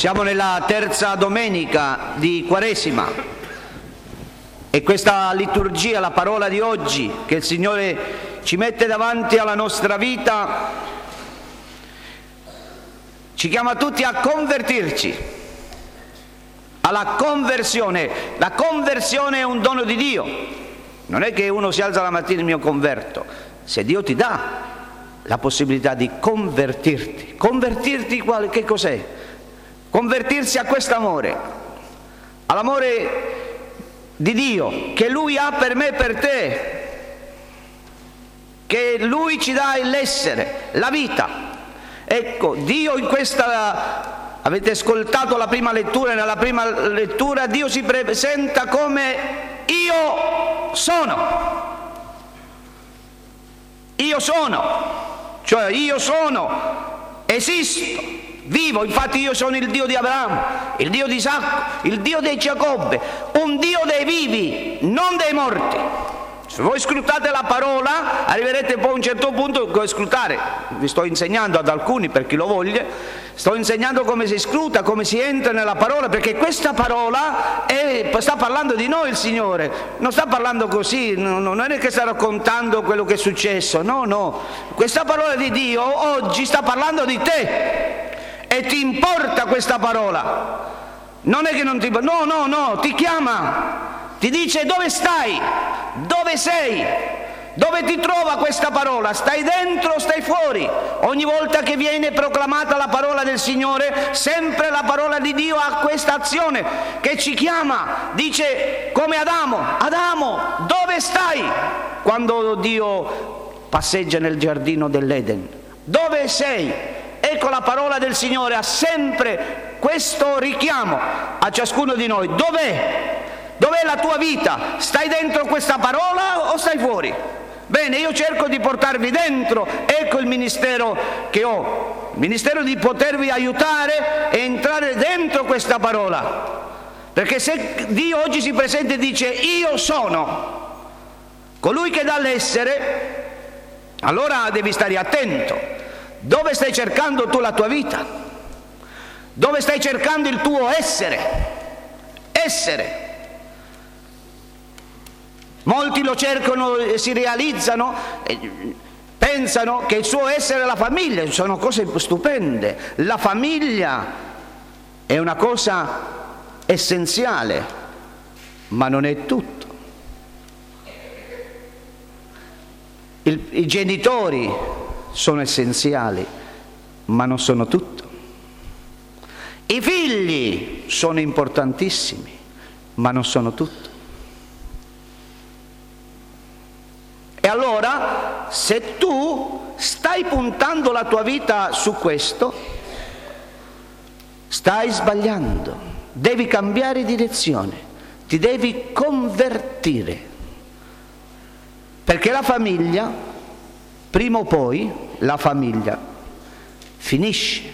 Siamo nella terza domenica di Quaresima e questa liturgia, la parola di oggi che il Signore ci mette davanti alla nostra vita, ci chiama tutti a convertirci, alla conversione. La conversione è un dono di Dio, non è che uno si alza la mattina e mi converto. Se Dio ti dà la possibilità di convertirti, che cos'è? Convertirsi a quest'amore, all'amore di Dio che Lui ha per me e per te, che Lui ci dà l'essere, la vita. Ecco, Dio in questa, avete ascoltato la prima lettura, nella prima lettura Dio si presenta come io sono. Io sono, cioè io sono, esisto. Vivo, infatti io sono il Dio di Abramo, il Dio di Isacco, il Dio di Giacobbe, un Dio dei vivi, non dei morti. Se voi scrutate la parola, arriverete poi a un certo punto a scrutare. Vi sto insegnando ad alcuni, per chi lo voglia, sto insegnando come si scruta, come si entra nella parola, perché questa parola sta parlando di noi il Signore, non sta parlando così, non è che sta raccontando quello che è successo, no. Questa parola di Dio oggi sta parlando di te. E ti importa questa parola? Non è che non ti importa, no, ti chiama, ti dice dove stai, dove sei, dove ti trova questa parola, stai dentro o stai fuori? Ogni volta che viene proclamata la parola del Signore, sempre la parola di Dio ha questa azione che ci chiama, dice come Adamo, dove stai? Quando Dio passeggia nel giardino dell'Eden, dove sei? Ecco, la parola del Signore ha sempre questo richiamo a ciascuno di noi. Dov'è la tua vita? Stai dentro questa parola o stai fuori? Bene, io cerco di portarvi dentro, ecco il ministero che ho, il ministero di potervi aiutare e entrare dentro questa parola. Perché se Dio oggi si presenta e dice io sono colui che dà l'essere, allora devi stare attento. Dove stai cercando tu la tua vita? Dove stai cercando il tuo essere? Molti lo cercano e si realizzano, pensano che il suo essere è la famiglia, sono cose stupende. La famiglia è una cosa essenziale, ma non è tutto. I genitori sono essenziali, ma non sono tutto. I figli sono importantissimi, ma non sono tutto. E allora, se tu stai puntando la tua vita su questo, stai sbagliando. Devi cambiare direzione, ti devi convertire. Perché la famiglia, prima o poi, la famiglia finisce.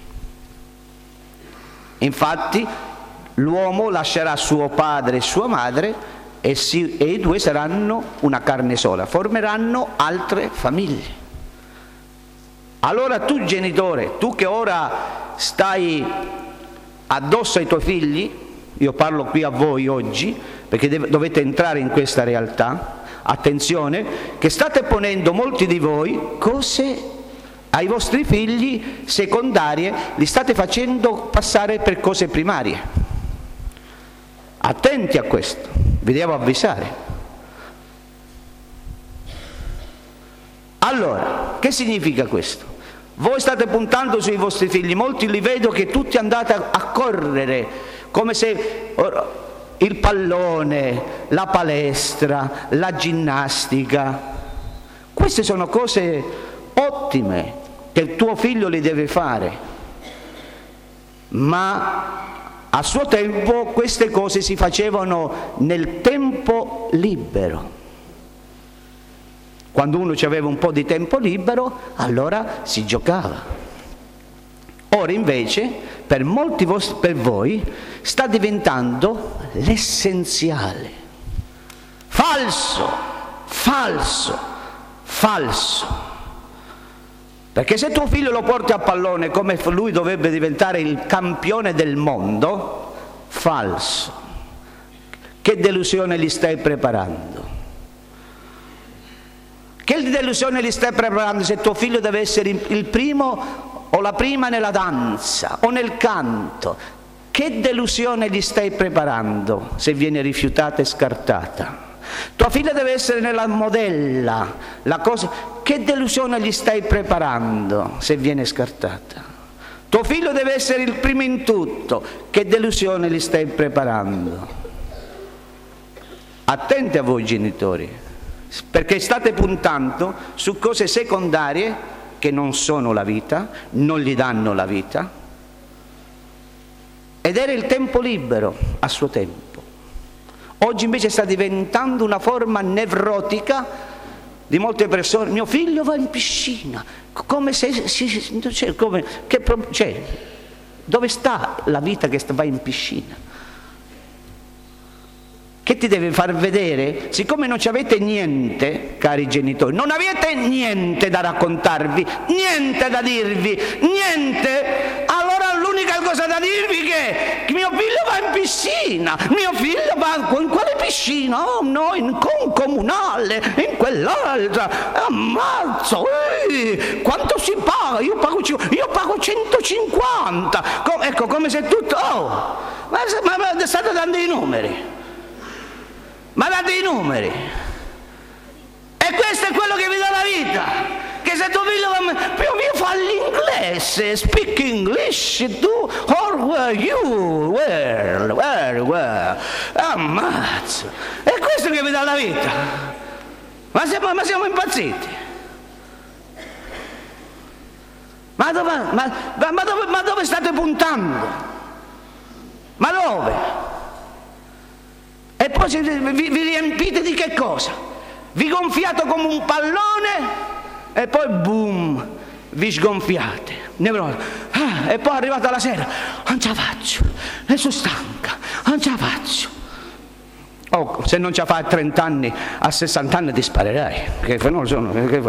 Infatti, l'uomo lascerà suo padre e sua madre e i due saranno una carne sola, formeranno altre famiglie. Allora tu genitore, tu che ora stai addosso ai tuoi figli, io parlo qui a voi oggi, perché dovete entrare in questa realtà, attenzione, che state ponendo molti di voi cose ai vostri figli secondarie, li state facendo passare per cose primarie. Attenti a questo, vi devo avvisare. Allora, che significa questo? Voi state puntando sui vostri figli, molti li vedo che tutti andate a correre, come se il pallone, la palestra, la ginnastica, queste sono cose ottime che tuo figlio li deve fare, ma a suo tempo queste cose si facevano nel tempo libero. Quando uno aveva un po' di tempo libero, allora si giocava. Ora invece, per molti per voi, sta diventando l'essenziale. Falso. Perché se tuo figlio lo porti a pallone come lui dovrebbe diventare il campione del mondo, falso. Che delusione gli stai preparando? Che delusione gli stai preparando se tuo figlio deve essere il primo o la prima nella danza o nel canto? Che delusione gli stai preparando se viene rifiutata e scartata? Tua figlia deve essere nella modella, la cosa. Che delusione gli stai preparando se viene scartata? Tuo figlio deve essere il primo in tutto. Che delusione gli stai preparando? Attenti a voi genitori, perché state puntando su cose secondarie che non sono la vita, non gli danno la vita. Ed era il tempo libero a suo tempo. Oggi invece sta diventando una forma nevrotica di molte persone. Mio figlio va in piscina, come se dove sta la vita che va in piscina? Che ti deve far vedere? Siccome non ci avete niente, cari genitori, non avete niente da raccontarvi, niente da dirvi, niente, allora l'unica cosa da dirvi è che mio figlio va in piscina, mio figlio va in quale piscina? Oh no, in comunale, in quell'altra, ammazzo, quanto si paga? Io pago 150, ecco, come se tutto, ma state dando i numeri. Ma date i numeri, e questo è quello che vi dà la vita. Che se tuo figlio fa l'inglese, speak English, tu, or were you, where, ammazza, è questo che vi dà la vita. Ma siamo impazziti. Ma dove state puntando? Ma dove? E poi vi riempite di che cosa? Vi gonfiate come un pallone e poi boom, vi sgonfiate. E poi arrivate alla sera, non ce la faccio, ne sono stanca, non ce la faccio. Oh, se non ce la fai a 30 anni, a 60 anni ti sparerai. Perché non sono.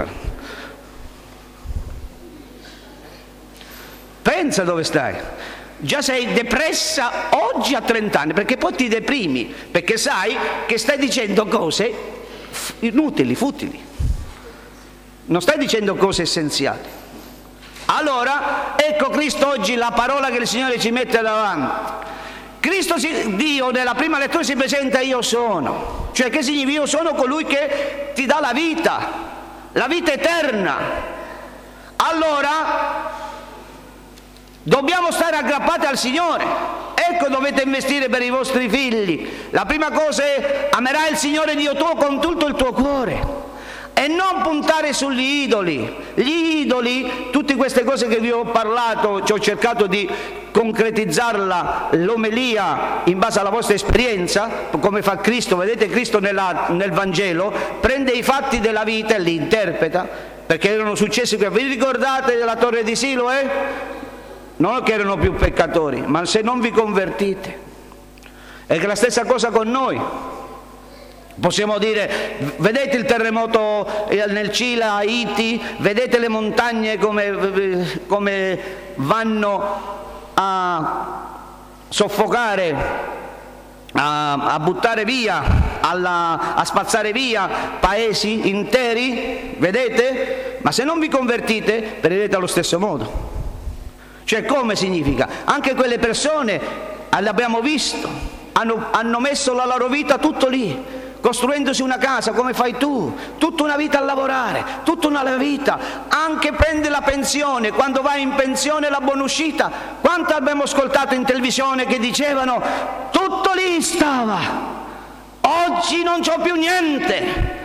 Pensa dove stai. Già sei depressa oggi a 30 anni, perché poi ti deprimi, perché sai che stai dicendo cose inutili, futili. Non stai dicendo cose essenziali. Allora, ecco Cristo oggi, la parola che il Signore ci mette davanti. Cristo, Dio, nella prima lettura si presenta io sono. Cioè, che significa? Io sono colui che ti dà la vita eterna. Allora, dobbiamo stare aggrappati al Signore. Ecco, dovete investire per i vostri figli. La prima cosa è: amerai il Signore Dio tuo con tutto il tuo cuore, e non puntare sugli idoli. Gli idoli, tutte queste cose che vi ho parlato, ho cercato di concretizzarla, l'omelia, in base alla vostra esperienza, come fa Cristo. Vedete, Cristo nel Vangelo prende i fatti della vita e li interpreta, perché erano successi qui. Vi ricordate della torre di Siloe? Non che erano più peccatori, ma se non vi convertite. È che la stessa cosa con noi. Possiamo dire, vedete il terremoto nel Cile, a Haiti, vedete le montagne come vanno a soffocare, a buttare via, a spazzare via paesi interi, vedete? Ma se non vi convertite, perirete allo stesso modo. Cioè, come significa? Anche quelle persone, l'abbiamo visto, hanno messo la loro vita tutto lì, costruendosi una casa come fai tu, tutta una vita a lavorare, tutta una vita, anche prende la pensione. Quando vai in pensione la buonuscita, quanto abbiamo ascoltato in televisione che dicevano tutto lì stava, oggi non c'ho più niente,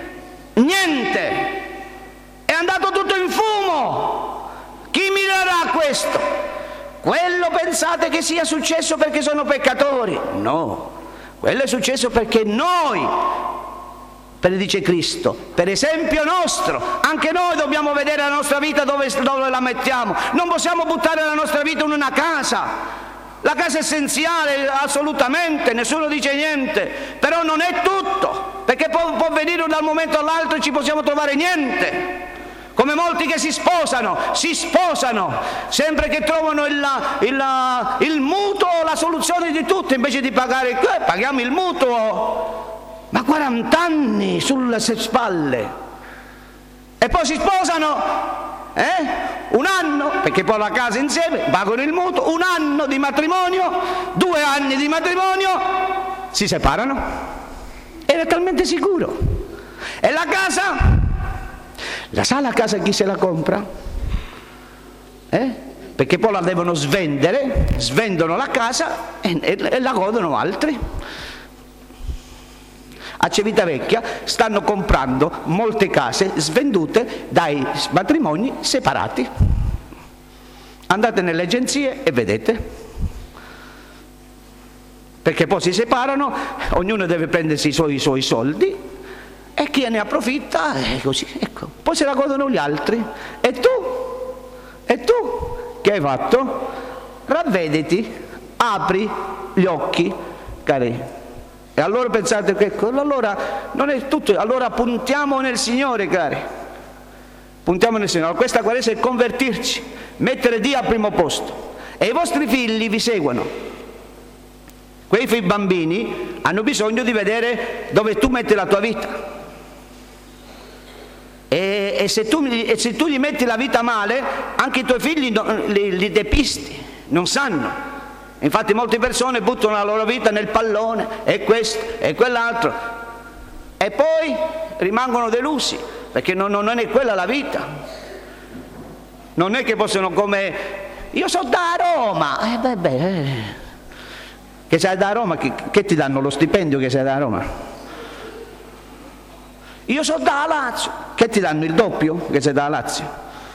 è andato tutto in fumo. Chi mirerà questo? Quello pensate che sia successo perché sono peccatori? No, quello è successo perché noi, dice Cristo, per esempio nostro, anche noi dobbiamo vedere la nostra vita dove la mettiamo. Non possiamo buttare la nostra vita in una casa. La casa è essenziale, assolutamente, nessuno dice niente, però non è tutto, perché può venire da un momento all'altro e ci possiamo trovare niente. Come molti che si sposano, sempre che trovano il mutuo, la soluzione di tutto, invece di pagare, paghiamo il mutuo, ma 40 anni sulle spalle, e poi si sposano, un anno, perché poi la casa insieme, pagano il mutuo, un anno di matrimonio, 2 anni di matrimonio, si separano, era talmente sicuro. E la casa? La casa chi se la compra? Perché poi la devono svendere, svendono la casa e la godono altri. A Civitavecchia stanno comprando molte case svendute dai matrimoni separati. Andate nelle agenzie e vedete. Perché poi si separano, ognuno deve prendersi i suoi soldi, e chi ne approfitta è così, ecco. Poi se la godono gli altri. E tu che hai fatto? Ravvediti, apri gli occhi, cari. E allora pensate che allora non è tutto, allora puntiamo nel Signore, cari. Puntiamo nel Signore. Questa Quaresima è convertirci, mettere Dio al primo posto, e i vostri figli vi seguono. Quei bambini hanno bisogno di vedere dove tu metti la tua vita. E se tu gli metti la vita male, anche i tuoi figli li depisti, non sanno. Infatti molte persone buttano la loro vita nel pallone, e questo e quell'altro, e poi rimangono delusi, perché non è quella la vita. Non è che possono, come io sono da Roma, che sei da Roma, che ti danno lo stipendio che sei da Roma? Io sono da Lazio, che ti danno il doppio che sei da Lazio?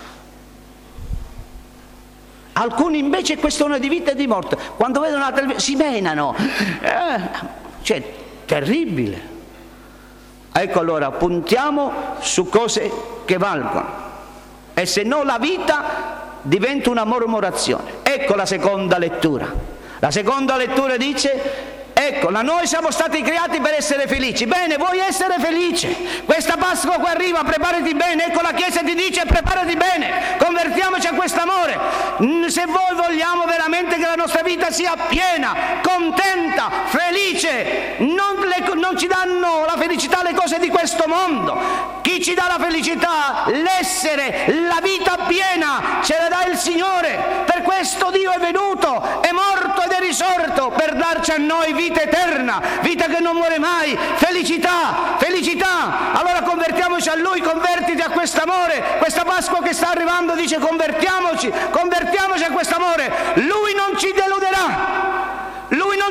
Alcuni invece è questione di vita e di morte, quando vedono la televisione si menano, cioè terribile. Ecco, allora puntiamo su cose che valgono, e se no la vita diventa una mormorazione. Ecco la seconda lettura. La seconda lettura dice: ecco, noi siamo stati creati per essere felici. Bene, vuoi essere felice? Questa Pasqua che arriva, preparati bene. Ecco, la Chiesa ti dice: preparati bene, convertiamoci a quest'amore. Se voi vogliamo veramente che la nostra vita sia piena, contenta, felice, non ci danno la felicità le cose di questo mondo. Chi ci dà la felicità, l'essere, la vita piena, ce la dà il Signore. Per questo Dio è venuto, è morto ed è risorto, per darci a noi vita eterna, vita che non muore mai, felicità. Allora convertiamoci a Lui, convertiti a quest'amore. Questa Pasqua che sta arrivando dice: convertiamoci a quest'amore. Lui non ci deluderà.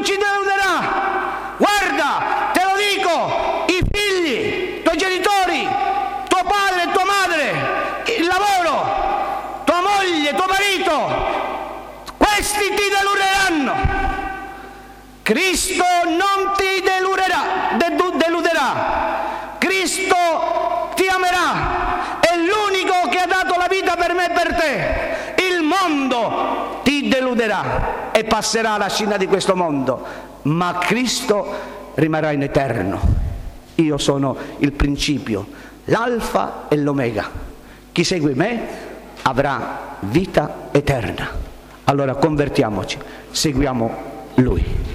Guarda, te lo dico, i figli, i tuoi genitori, tuo padre, tua madre, il lavoro, tua moglie, tuo marito, questi ti deluderanno. Cristo non ti deluderà. Cristo ti amerà. È l'unico che ha dato la vita per me e per te. Il mondo ti deluderà e passerà la scena di questo mondo, ma Cristo rimarrà in eterno. Io sono il principio, l'alfa e l'omega. Chi segue me avrà vita eterna. Allora convertiamoci, seguiamo Lui.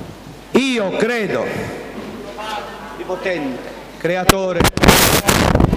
Io credo, Onnipotente, Creatore